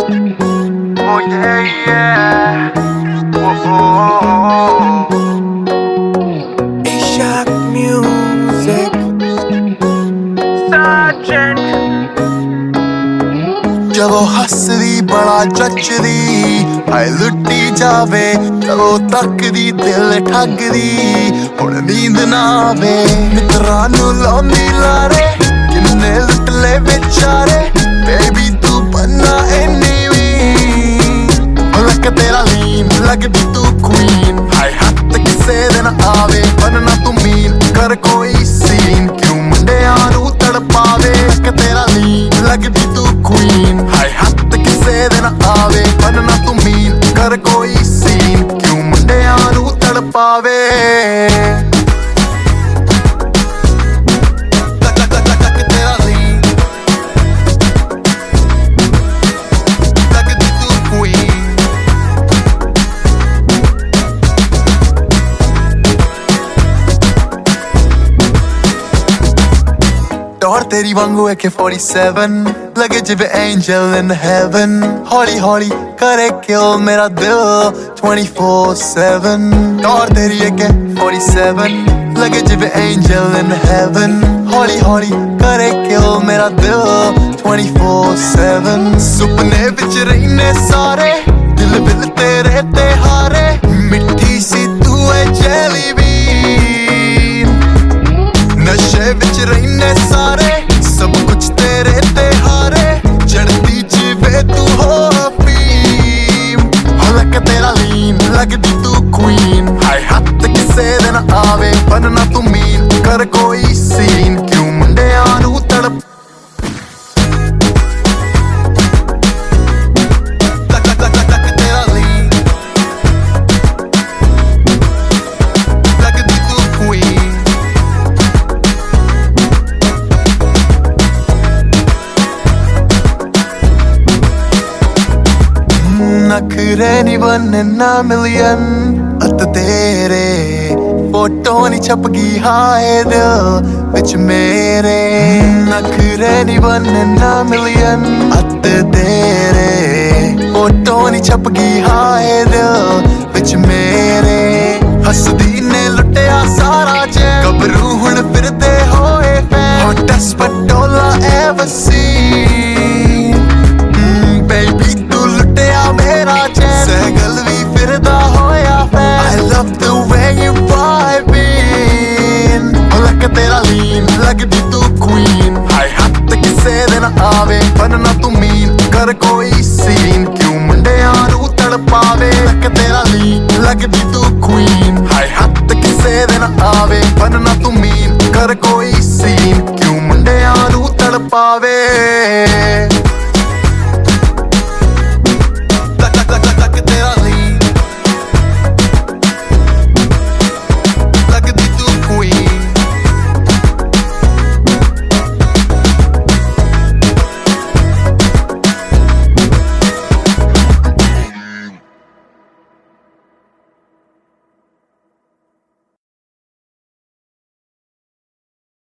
Oh yeah, yeah. A-Shock Music Sergeant ਜਦੋਂ ਹੱਸਦੀ ਬੜਾ ਜੱਚਦੀ ਹਾਏ ਲੁੱਟੀ ਜਾਵੇ ਜਦੋਂ ਤੱਕਦੀ ਦਿਲ ਠੱਗਦੀ ਹੁਣ ਨੀਂਦ ਨਾ ਆਵੇ ਮਿੱਤਰਾਂ ਨੂੰ ਲਾਉਂਦੀ ਲਾਰੇ ਕਿੰਨੇ ਲੁੱਟ ਲੈ ਵਿਚਾਰੇ ਬੇਬੀ ਤੂੰ ਬੰਨਾ ਇੰਨੀ ਵੀ ਲੱਕ ਤੇਰਾ ਲੀਨ ਲੱਗਦੀ ਤੂੰ ਕੁਈਨ ਹਾਏ ਹੱਥ ਕਿਸੇ ਦੇ ਨਾ ਆਵੇ ਬੰਨਾ ਤੂੰ ਮੀਨ ਕਰ ਕੋਈ ਸੀਨ ਕਿਉਂ ਮੁੰਡਿਆਂ ਨੂੰ ਤੜਪਾਵੇ ਲੱਕ ਤੇਰਾ ਲੀਨ ਲੱਗਦੀ ਤੂੰ ਕੁਈਨ ਹਾਏ ਹੱਥ ਕਿਸੇ ਦੇ ਨਾ ਆਵੇ ਬੰਨਾ ਤੂੰ ਮੀਨ ਕਰ ਕੋਈ ਸੀਨ ਕਿਉਂ ਮੁੰਡਿਆਂ ਨੂੰ ਤੜਪਾਵੇ Door teri wangu AK-47 lage jive angel in heaven Holi holi kare kill mera dil 24/7 Door teri AK-47 lage jive angel in heaven Holi holi kare kill mera dil 24/7 Supne vich rehne sare dil bil tere te haare mitti si tu hai jelly bean नशे विच रहने सारे सब कुछ तेरे ते हारे चढ़ती जीवे तू हो अफीम हलक तेरा लीन लगदी तू क्वीन हाय हथ किसे दे ना आवे बनना तू मीन कर कोई सीन क्यों मुंडियां नू तड़प नखरे नी बनने ना मिलियन अत तेरे फोटो नी छप गई हाय दिल विच मेरे नखरे नी बनने ना मिलियन अत तेरे फोटो नी छप गई हाय दिल विच मेरे हसदी ने लुटिया सारा चैन गबरू हुण फिरदे होए फैन हॉटेस्ट पटोला एवर सीन बेबी तू लुटिया मेरा चैन सहगल भी फिरदा होया fan I love the way you vibing लक तेरा लीन लगदी तू क्वीन हाय हथ किसे दे ना आवे बनना तू मीन कर कोई सीन क्यों मुंडियां नू तड़पावे लक तेरा लीन लगदी तू क्वीन हाय हथ किसे दे ना आवे बनना तू मीन कर कोई सीन क्यों मुंडियां नू तड़पावे